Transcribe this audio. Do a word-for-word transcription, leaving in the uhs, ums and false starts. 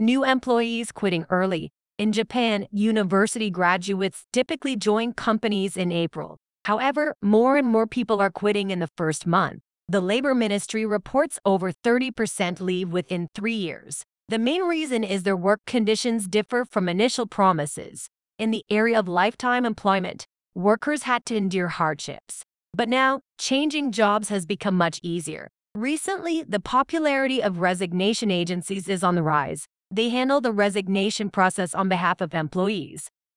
New employees quitting early. In Japan, university graduates typically join companies in April. However, more and more people are quitting in the first month. The Labor Ministry reports over thirty percent leave within three years. The main reason is their work conditions differ from initial promises. In the area of lifetime employment, workers had to endure hardships. But now, changing jobs has become much easier. Recently, the popularity of resignation agencies is on the rise. They handle the resignation process on behalf of employees.